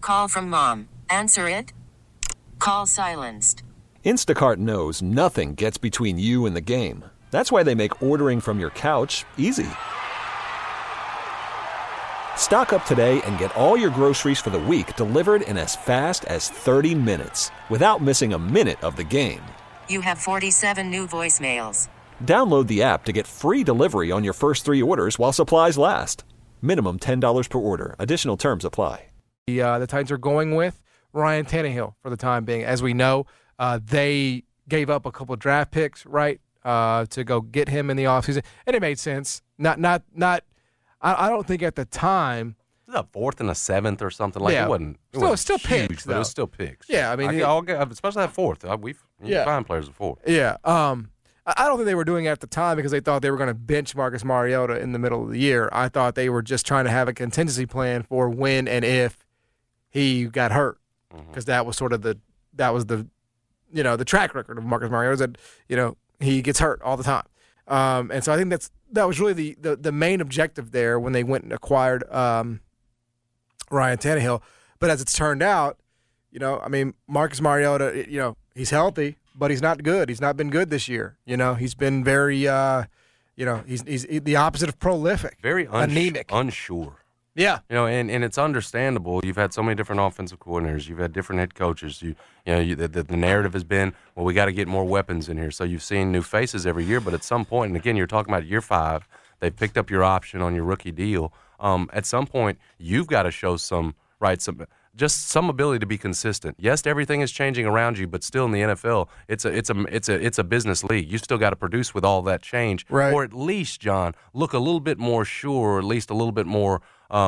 Call from mom. Answer it. Call silenced. Instacart knows nothing gets between you and the game. That's why they make ordering from your couch easy. Stock up today and get all your groceries for the week delivered in as fast as 30 minutes without missing a minute of the game. You have 47 new voicemails. Download the app to get free delivery on your first 3 orders while supplies last. Minimum $10 per order. Additional terms apply. The Titans are going with Ryan Tannehill for the time being. As we know, they gave up a couple of draft picks, right, to go get him in the offseason. And it made sense. I don't think at the time. It was a 4th and a 7th or something. Like, it wasn't still huge, picks, but it was still picks. Yeah, I mean. I'll get, especially that 4th. We find players at 4th. Yeah. I don't think they were doing it at the time because they thought they were going to bench Marcus Mariota in the middle of the year. I thought they were just trying to have a contingency plan for when and if he got hurt, because that was sort of the track record of Marcus Mariota, that he gets hurt all the time. And so I think that was really the main objective there when they went and acquired Ryan Tannehill. But as it's turned out, Marcus Mariota, he's healthy, but he's not good. He's not been good this year. He's been very, he's the opposite of prolific. Very anemic. Unsure. Yeah. And it's understandable. You've had so many different offensive coordinators. You've had different head coaches. The narrative has been, well, we got to get more weapons in here. So you've seen new faces every year. But at some point, and again, you're talking about year 5, they picked up your option on your rookie deal. At some point, you've got to show some ability to be consistent. Yes, everything is changing around you, but still in the NFL, it's a business league. You still got to produce with all that change, right? Or at least, John, look a little bit more sure, or at least a little bit more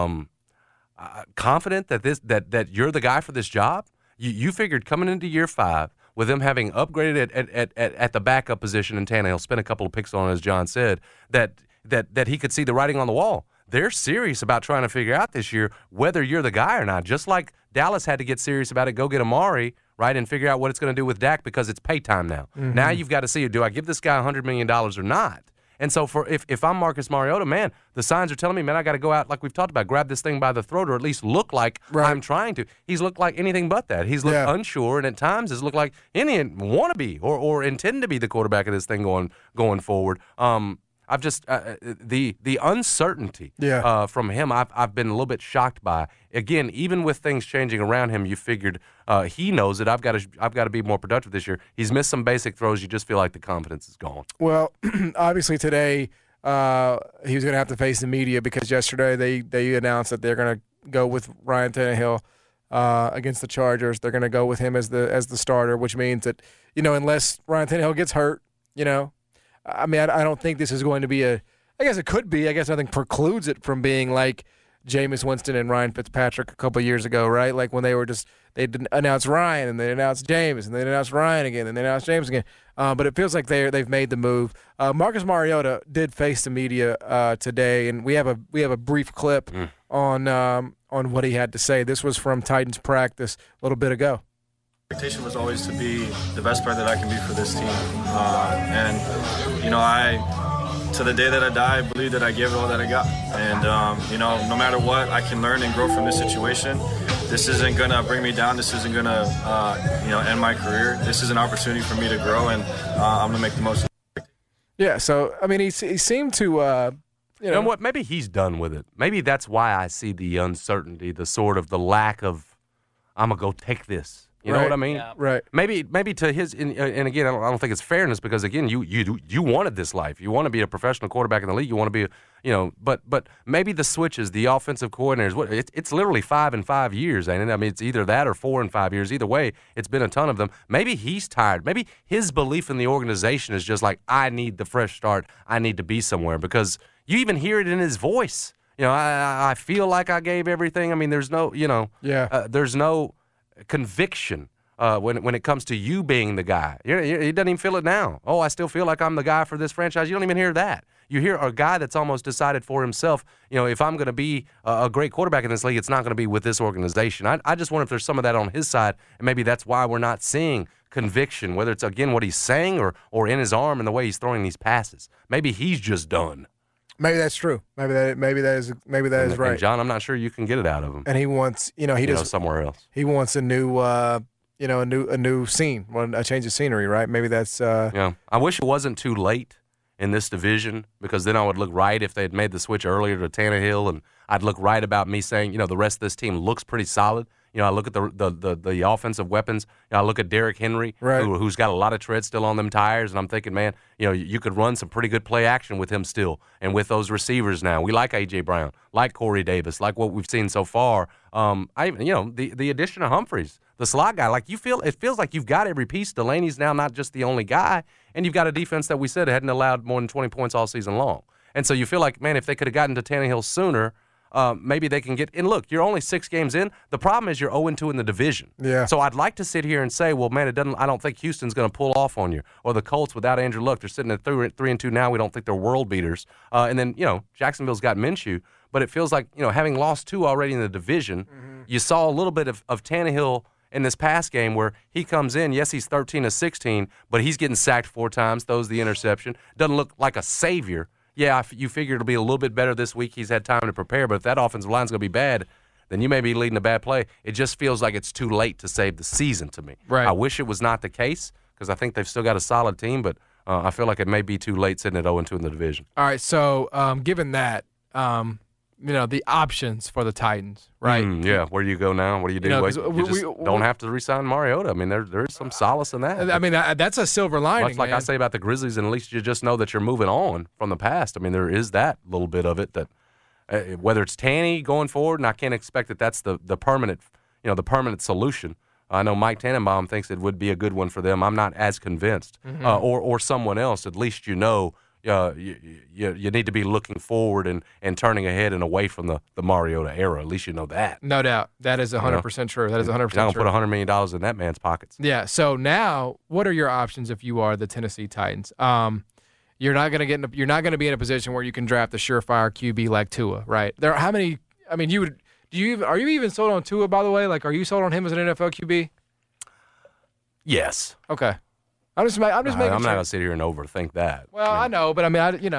confident that you're the guy for this job. You figured coming into year 5 with them having upgraded at the backup position in Tannehill, spent a couple of picks on it, as John said, that he could see the writing on the wall. They're serious about trying to figure out this year whether you're the guy or not. Just like Dallas had to get serious about it, go get Amari, right, and figure out what it's going to do with Dak because it's pay time now. Mm-hmm. Now you've got to see, do I give this guy $100 million or not? And so if I'm Marcus Mariota, man, the signs are telling me, man, I got to go out, like we've talked about, grab this thing by the throat or at least look like I'm trying to. He's looked like anything but that. He's looked unsure, and at times has looked like any wannabe or intend to be the quarterback of this thing going forward. I've just the uncertainty from him. I've been a little bit shocked by. Again, even with things changing around him, you figured he knows that I've got to be more productive this year. He's missed some basic throws. You just feel like the confidence is gone. Well, obviously today he was going to have to face the media because yesterday they announced that they're going to go with Ryan Tannehill against the Chargers. They're going to go with him as the starter, which means that unless Ryan Tannehill gets hurt, I mean, I don't think this is going to be I guess it could be. I guess nothing precludes it from being like Jameis Winston and Ryan Fitzpatrick a couple of years ago, right? Like when they didn't announce Ryan and they announced Jameis and they announced Ryan again and they announced Jameis again. But it feels like they've made the move. Marcus Mariota did face the media today, and we have a brief clip on what he had to say. This was from Titans practice a little bit ago. Expectation was always to be the best player that I can be for this team. To the day that I die, I believe that I gave it all that I got. And, no matter what, I can learn and grow from this situation. This isn't going to bring me down. This isn't going to, end my career. This is an opportunity for me to grow, and I'm going to make the most of it. Yeah, so, I mean, he seemed to, You know what? Maybe he's done with it. Maybe that's why I see the uncertainty, the sort of the lack of, I'm going to go take this. You know what I mean? Yeah. Right. Maybe to his, and again, I don't think it's fairness because again, you wanted this life. You want to be a professional quarterback in the league. You want to be, but maybe the switches, the offensive coordinators. It's literally 5 and 5 years, ain't it? I mean, it's either that or 4 and 5 years. Either way, it's been a ton of them. Maybe he's tired. Maybe his belief in the organization is just like, I need the fresh start. I need to be somewhere because you even hear it in his voice. I feel like I gave everything. I mean, there's no, there's no conviction when it comes to you being the guy. He doesn't even feel it now. Oh, I still feel like I'm the guy for this franchise. You don't even hear that. You hear a guy that's almost decided for himself, if I'm going to be a great quarterback in this league, it's not going to be with this organization. I just wonder if there's some of that on his side, and maybe that's why we're not seeing conviction, whether it's, again, what he's saying or in his arm and the way he's throwing these passes. Maybe he's just done. Maybe that's true. Maybe that is right. And John, I'm not sure you can get it out of him. And he wants, somewhere else. He wants a new, a new scene, a change of scenery, right? Maybe that's. Yeah, I wish it wasn't too late in this division, because then I would look right if they had made the switch earlier to Tannehill, and I'd look right about me saying, the rest of this team looks pretty solid. I look at the offensive weapons. I look at Derrick Henry, right, who's got a lot of tread still on them tires, and I'm thinking, man, you could run some pretty good play action with him still, and with those receivers now. We like A.J. Brown, like Corey Davis, like what we've seen so far. The addition of Humphreys, the slot guy, it feels like you've got every piece. Delaney's now not just the only guy, and you've got a defense that we said hadn't allowed more than 20 points all season long. And so you feel like, man, if they could have gotten to Tannehill sooner, maybe they can get – and look, you're only 6 games in. The problem is you're 0-2 in the division. Yeah. So I'd like to sit here and say, well, man, I don't think Houston's going to pull off on you. Or the Colts without Andrew Luck, they're sitting at 3-2 now. We don't think they're world beaters. And then, Jacksonville's got Minshew. But it feels like, having lost 2 already in the division, you saw a little bit of Tannehill in this past game where he comes in. Yes, he's 13 of 16, but he's getting sacked 4 times, throws the interception. Doesn't look like a savior. Yeah, you figure it'll be a little bit better this week. He's had time to prepare, but if that offensive line's going to be bad, then you may be leading a bad play. It just feels like it's too late to save the season to me. Right. I wish it was not the case, because I think they've still got a solid team, but I feel like it may be too late sitting at 0-2 in the division. All right, so given that, the options for the Titans, right? Yeah, where do you go now? What do you do? You don't have to re-sign Mariota. I mean, there is some solace in that. I mean, that's a silver lining. Much like I say about the Grizzlies, and at least you just know that you're moving on from the past. I mean, there is that little bit of it that whether it's Tanny going forward, and I can't expect that that's the permanent, the permanent solution. I know Mike Tannenbaum thinks it would be a good one for them. I'm not as convinced, or someone else. At least you need to be looking forward and turning ahead and away from the Mariota era. At least you know that. No doubt. That is 100% true. That is 100% true. You're not going to put $100 million in that man's pockets. Yeah. So now, what are your options if you are the Tennessee Titans? You're not going to be in a position where you can draft a surefire QB like Tua, right? Are you even sold on Tua, by the way? Like, are you sold on him as an NFL QB? Yes. Okay. I'm just making sure. I'm not going to sit here and overthink that. Well, I know, but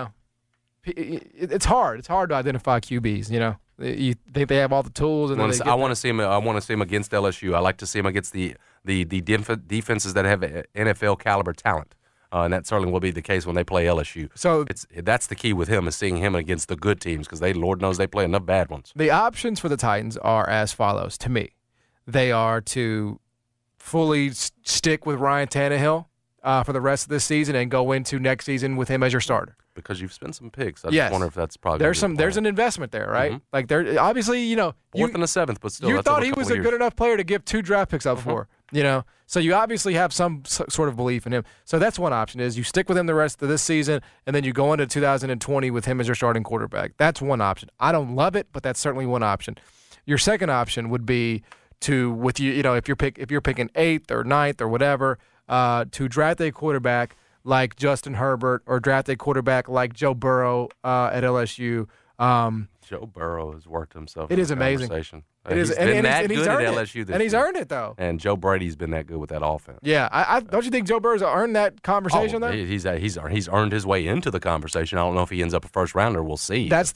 it's hard. It's hard to identify QBs. You think they have all the tools, and I want to see him. I want to see him against LSU. I like to see him against the defenses that have NFL caliber talent, and that certainly will be the case when they play LSU. So that's the key with him, is seeing him against the good teams, because Lord knows they play enough bad ones. The options for the Titans are as follows to me. They are to fully stick with Ryan Tannehill for the rest of this season and go into next season with him as your starter. Because you've spent some picks. I just wonder if that's probably there's an investment there, right? Mm-hmm. Like there, obviously, 4th and the 7th, but still, you thought he was a good enough player to give 2 draft picks up for. So you obviously have some sort of belief in him. So that's one option, is you stick with him the rest of this season, and then you go into 2020 with him as your starting quarterback. That's one option. I don't love it, but that's certainly one option. Your second option would be if you're picking 8th or 9th or whatever, to draft a quarterback like Justin Herbert, or draft a quarterback like Joe Burrow at LSU. Joe Burrow has worked himself. It is amazing. It is, and he's earned it. LSU this and he's earned it, though. And Joe Brady's been that good with that offense. Yeah, I don't you think Joe Burrow's earned that conversation though? He's earned his way into the conversation. I don't know if he ends up a first rounder. We'll see. That's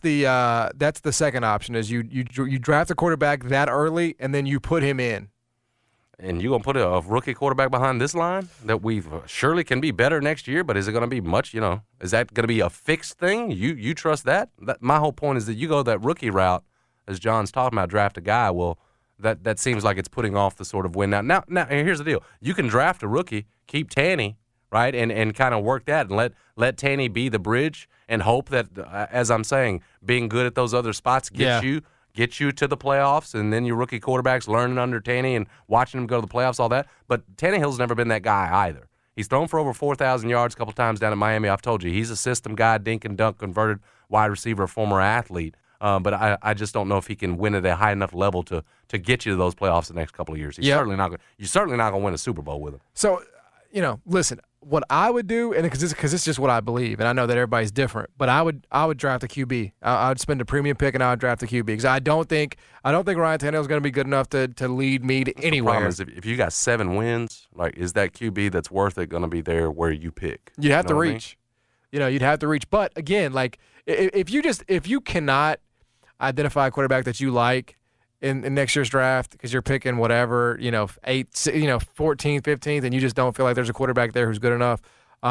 the second option, is you draft a quarterback that early and then you put him in. And you're going to put a rookie quarterback behind this line that we surely can be better next year, but is it going to be much, is that going to be a fixed thing? You trust that? My whole point is that you go that rookie route, as John's talking about, draft a guy. Well, that seems like it's putting off the sort of win. Now, here's the deal. You can draft a rookie, keep Tanny, right, and kind of work that and let Tanny be the bridge and hope that, as I'm saying, being good at those other spots gets you to the playoffs, and then your rookie quarterback's learning under Tanny and watching him go to the playoffs, all that. But Tannehill's never been that guy either. He's thrown for over 4,000 yards a couple times down in Miami. I've told you, he's a system guy, dink and dunk, converted wide receiver, former athlete. But I just don't know if he can win at a high enough level to get you to those playoffs the next couple of years. You're certainly not going to win a Super Bowl with him. So, listen, what I would do, and because it's just what I believe, and I know that everybody's different, but I would draft a QB. I would spend a premium pick and I would draft a QB, because I don't think Ryan Tannehill is going to be good enough to lead me to anywhere. The problem is if you got 7 wins, like, is that QB that's worth it going to be there where you pick? You have to reach. you'd have to reach. But again, like if you cannot identify a quarterback that you like in next year's draft because you're picking whatever, 14th, 15th, and you just don't feel like there's a quarterback there who's good enough.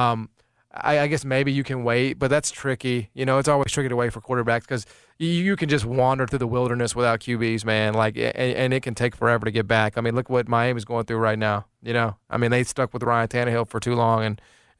I guess maybe you can wait, but that's tricky. It's always tricky to wait for quarterbacks because you can just wander through the wilderness without QBs, man. Like, and it can take forever to get back. I mean, look what Miami's going through right now. I mean, they stuck with Ryan Tannehill for too long,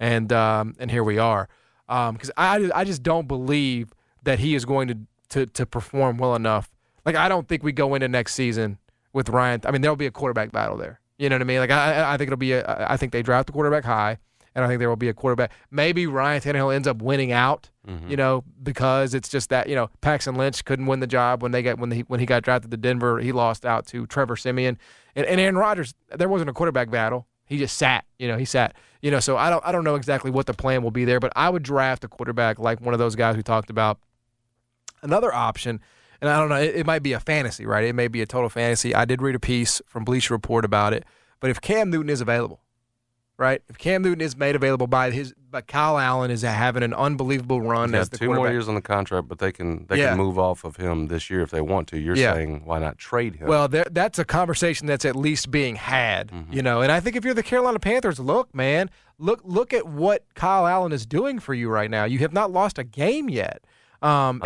and here we are. Because I just don't believe that he is going to perform well enough. Like, I don't think we go into next season with Ryan. I mean, there'll be a quarterback battle there. You know what I mean? Like, I think it'll be I think they draft the quarterback high. And I think there will be a quarterback. Maybe Ryan Tannehill ends up winning out, because it's just that Paxton Lynch couldn't win the job when he got drafted to Denver. He lost out to Trevor Siemian and Aaron Rodgers. There wasn't a quarterback battle. He just sat. He sat. So I don't know exactly what the plan will be there, but I would draft a quarterback like one of those guys we talked about. Another option, and I don't know, it might be a fantasy, right? It may be a total fantasy. I did read a piece from Bleacher Report about it, but if Cam Newton is available. Right, if Cam Newton is made available but Kyle Allen is having an unbelievable run as the quarterback. 2 more years on the contract, but they can move off of him this year if they want to. You're saying why not trade him? Well, that's a conversation that's at least being had, And I think if you're the Carolina Panthers, look, man, look at what Kyle Allen is doing for you right now. You have not lost a game yet, and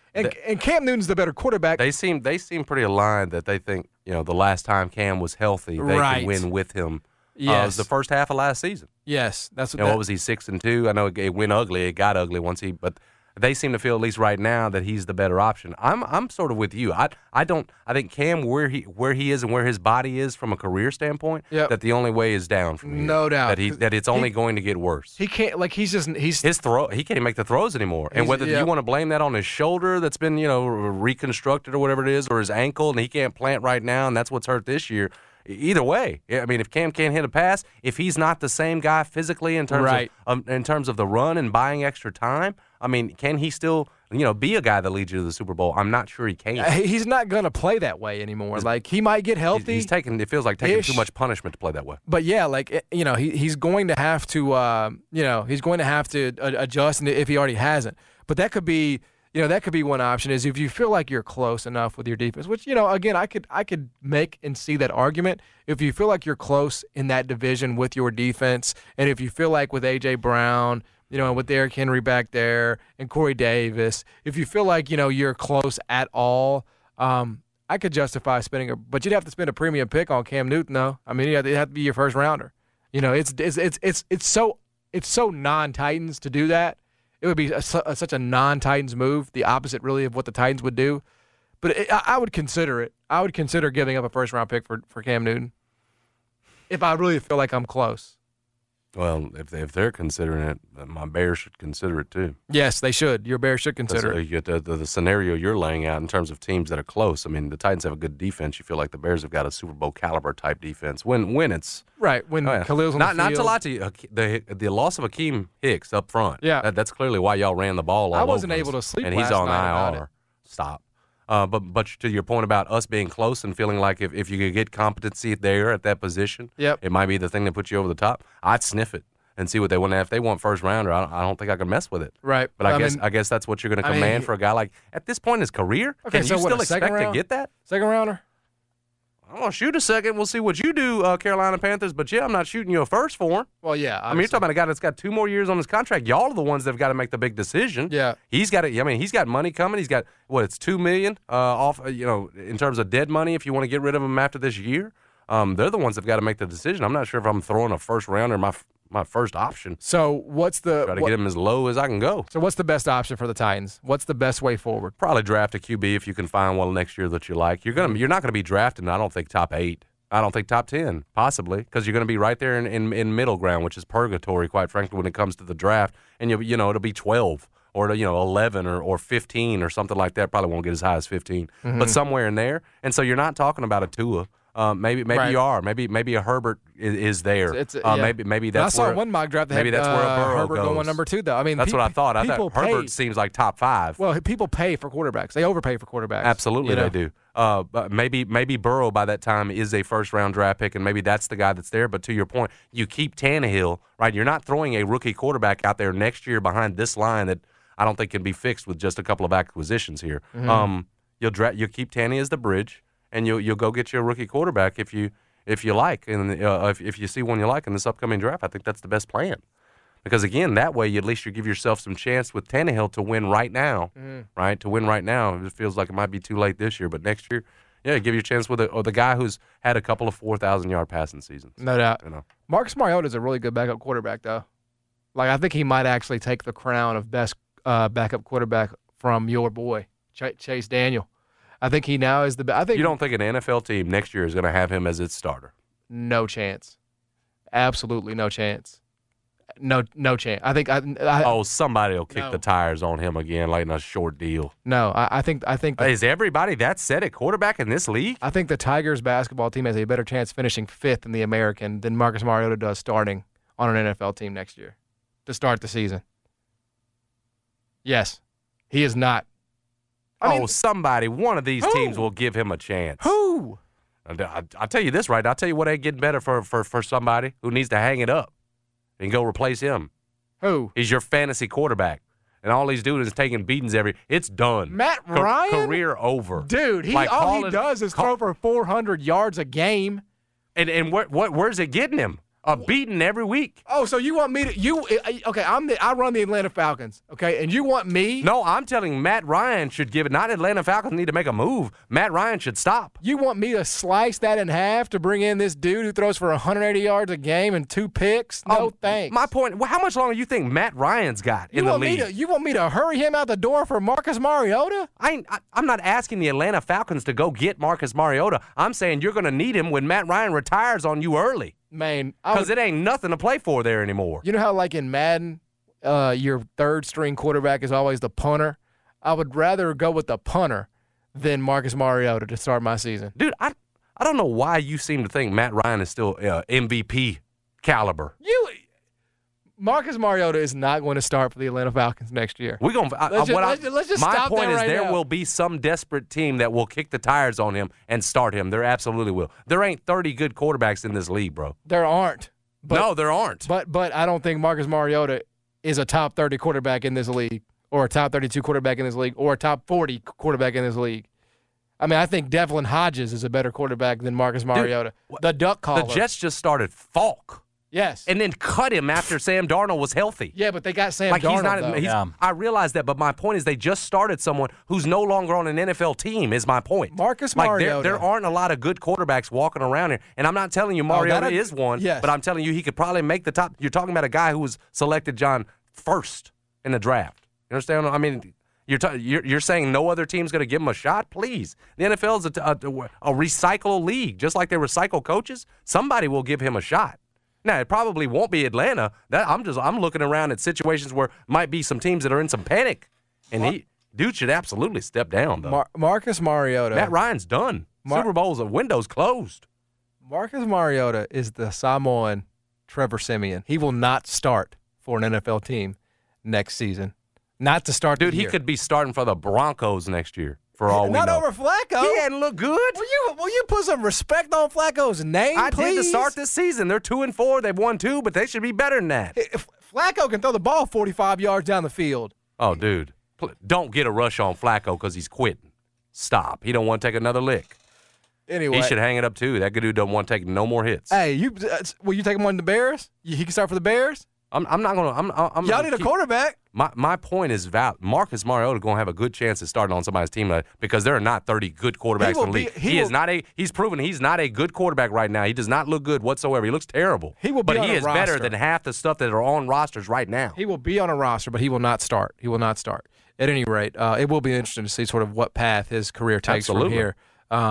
Cam Newton's the better quarterback. They seem pretty aligned that they think the last time Cam was healthy, they could win with him. Yes, the first half of last season. Yes, that's what was he 6-2? I know it went ugly. It got ugly but they seem to feel at least right now that he's the better option. I'm sort of with you. I think Cam where he is and where his body is from a career standpoint. That the only way is down from here. No doubt. That it's only going to get worse. He can't his throw. He can't even make the throws anymore. And whether you want to blame that on his shoulder that's been reconstructed or whatever it is, or his ankle and he can't plant right now and that's what's hurt this year. Either way, I mean, if Cam can't hit a pass, if he's not the same guy physically in terms of the run and buying extra time, I mean, can he still be a guy that leads you to the Super Bowl? I'm not sure he can. He's not going to play that way anymore. Like, he might get healthy. It feels like taking too much punishment to play that way. But yeah, like he's going to have to adjust, and if he already hasn't. But that could be. That could be one option is if you feel like you're close enough with your defense, which, again, I could make and see that argument. If you feel like you're close in that division with your defense, and if you feel like with A.J. Brown, and with Derrick Henry back there and Corey Davis, if you feel like, you're close at all, I could justify but you'd have to spend a premium pick on Cam Newton, though. I mean, it'd have to be your first rounder. It's so non-Titans to do that. It would be such a non-Titans move, the opposite really of what the Titans would do. But I would consider it. I would consider giving up a first-round pick for Cam Newton if I really feel like I'm close. Well, if they're considering it, my Bears should consider it too. Yes, they should. Your Bears should consider it. You get the scenario you're laying out in terms of teams that are close. I mean, the Titans have a good defense. You feel like the Bears have got a Super Bowl caliber type defense. When it's right, when Khalil's on the field. Not to lie to you, the loss of Akeem Hicks up front. Yeah, that's clearly why y'all ran the ball. I wasn't able to sleep, and he's on IR. Stop. But to your point about us being close and feeling like if you could get competency there at that position, it might be the thing that puts you over the top. I'd sniff it and see what they want. If they want first rounder, I don't think I can mess with it. Right. But I guess that's what you're going to command for a guy like at this point in his career. Okay, can so you still expect to get that? Second rounder? I'm going to shoot a second. We'll see what you do, Carolina Panthers. But, I'm not shooting you a first for him. Well, yeah. Obviously. I mean, you're talking about a guy that's got 2 more years on his contract. Y'all are the ones that have got to make the big decision. Yeah. He's got it. I mean, he's got money coming. He's got, it's $2 million off, in terms of dead money if you want to get rid of him after this year. They're the ones that have got to make the decision. I'm not sure if I'm throwing a first rounder my first option. So what's the try to get him as low as I can go. So what's the best option for the Titans? What's the best way forward? Probably draft a QB if you can find one next year that you like. You're not going to be drafting, I don't think, top 8. I don't think top 10, possibly, because you're going to be right there in middle ground, which is purgatory, quite frankly, when it comes to the draft. And it'll be 12 or 11 or 15 or something like that. Probably won't get as high as 15, but somewhere in there. And so you're not talking about a Tua Maybe Right. you are. Maybe a Herbert is there. Yeah. Maybe that's I saw where one mock draft that maybe had that's where a Burrow Herbert goes. going number 2, though. I mean, That's what I thought. I people thought Herbert pay- seems like top 5. Well, people pay for quarterbacks. They overpay for quarterbacks. Absolutely, you know? they do. But maybe Burrow by that time is a first-round draft pick, and maybe that's the guy that's there. But to your point, you keep Tannehill, right? You're not throwing a rookie quarterback out there next year behind this line that I don't think can be fixed with just a couple of acquisitions here. Mm-hmm. You'll keep Tanny as the bridge, and you'll go get you a rookie quarterback if you like, and if you see one you like in this upcoming draft. I think that's the best plan. Because, again, that way at least you give yourself some chance with Tannehill to win right now, right? To win right now. It feels like it might be too late this year, but next year, yeah, give you a chance with the guy who's had a couple of 4,000-yard passing seasons. No doubt. You know. Marcus Mariota is a really good backup quarterback, though. Like, I think he might actually take the crown of best backup quarterback from your boy, Chase Daniel. I think he now is the best. I think You don't think an NFL team next year is going to have him as its starter? no chance. Absolutely no chance. No chance. I think Somebody will kick No. the tires on him again, like in a short deal. no. I think Is everybody that set at quarterback in this league? I think the Tigers basketball team has a better chance finishing 5th in the American than Marcus Mariota does starting on an NFL team next year to start the season. Yes, he is not. I mean, One of these Who? teams will give him a chance. Who? I'll tell you this, right? I'll tell you what ain't getting better for somebody who needs to hang it up and go replace him. Who? He's your fantasy quarterback. And all he's doing is taking beatings it's done. Matt Ryan? Career over. Dude, Like, all call he it- does is throw for 400 yards a game. And where's it getting him? A beating every week. Oh, so you want me to okay, I run the Atlanta Falcons, okay? And you want me? No, I'm telling Matt Ryan should give it. Not Atlanta Falcons need to make a move. Matt Ryan should stop. You want me to slice that in half to bring in this dude who throws for 180 yards a game and 2 picks? No, thanks. My point, how much longer do you think Matt Ryan's got in You the want league? you want me to hurry him out the door for Marcus Mariota? I'm not asking the Atlanta Falcons to go get Marcus Mariota. I'm saying you're going to need him when Matt Ryan retires on you early. Man, Because it ain't nothing to play for there anymore. you know how like in Madden, your third string quarterback is always the punter? I would rather go with the punter than Marcus Mariota to start my season. Dude, I don't know why you seem to think Matt Ryan is still MVP caliber. Marcus Mariota is not going to start for the Atlanta Falcons next year. We're going. Let's just my stop point there is right there now. will be some desperate team that will kick the tires on him and start him. There absolutely will. There ain't 30 good quarterbacks in this league, bro. There aren't. No, there aren't. But I don't think Marcus Mariota is a top 30 quarterback in this league, or a top 32 quarterback in this league, or a top 40 quarterback in this league. I mean, I think Devlin Hodges is a better quarterback than Marcus Mariota. The duck caller. The Jets just started Falk Yes. and then cut him after Sam Darnold was healthy. Yeah, but they got Sam Like Darnold, he's not. though. He's, I realize that, but my point is they just started someone who's no longer on an NFL team. Is my point. Marcus Like Mariota. there aren't a lot of good quarterbers walking around here, and I'm not telling you Mariota that- is one. yes. But I'm telling you he could probably make the top. You're talking about a guy who was selected, John, first in the draft. You understand? I mean, you're saying no other team's going to give him a shot? Please, the NFL is a recycle league, just like they recycle coaches. Somebody will give him a shot. Now, it probably won't be Atlanta. I'm looking around at situations where might be some teams that are in some panic, and dude should absolutely step down. Though Marcus Mariota. Matt Ryan's done. Super Bowl's window's closed. Marcus Mariota is the Samoan Trevor Siemian. He will not start for an NFL team next season. Not to start Dude, the he year. could be starting for the Broncos next year. For all we Not know. over Flacco. He hadn't looked good. Will you put some respect on Flacco's name, I please? did to start this season. They're 2-4. They've won 2, but they should be better than that. If Flacco can throw the ball 45 yards down the field. Oh, dude. Don't get a rush on Flacco because he's quitting. Stop. He don't want to take another lick. Anyway. He should hang it up, too. That good dude don't want to take no more hits. Hey, will you take him on the Bears? He can start for the Bears? I'm not going to. I'm Y'all need a quarterback. My point is Marcus Mariota going to have a good chance at starting on somebody's team because there are not 30 good quarterbacks in the league. He's proven he's not a good quarterback right now. He does not look good whatsoever. He looks terrible. He will be on he a is better roster. than half the stuff that are on rosters right now. He will be on a roster, but he will not start. He will not start. At any rate, it will be interesting to see sort of what path his career takes Absolutely. from here,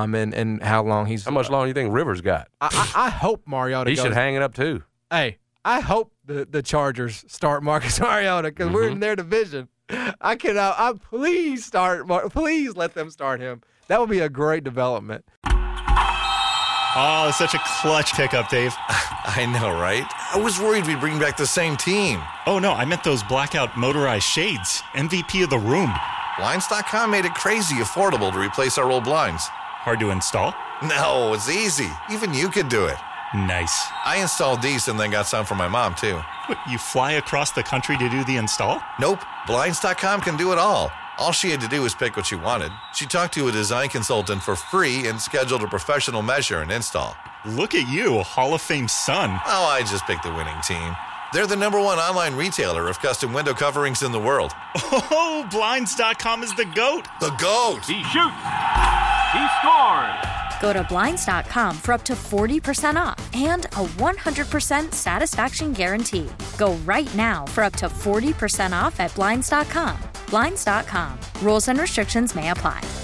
and how long he's. How much longer do you think Rivers got? I hope Mariota. He goes, should hang it up too. Hey, I hope the Chargers start Marcus Mariota because we're in their division. I cannot. Please let them start him. That would be a great development. Oh, such a clutch pickup, Dave. I know, right? I was worried we'd bring back the same team. Oh, no, I meant those blackout motorized shades. MVP of the room. Blinds.com made it crazy affordable to replace our old blinds. Hard to install? No, it's easy. Even you could do it. Nice. I installed these and then got some for my mom, too. What, you fly across the country to do the install? Nope. Blinds.com can do it all. All she had to do was pick what she wanted. She talked to a design consultant for free and scheduled a professional measure and install. Look at you, Hall of Fame son. Oh, I just picked the winning team. They're the #1 online retailer of custom window coverings in the world. Oh, Blinds.com is the GOAT. The GOAT! He shoots. He scores. Go to Blinds.com for up to 40% off and a 100% satisfaction guarantee. Go right now for up to 40% off at Blinds.com. Blinds.com. Rules and restrictions may apply.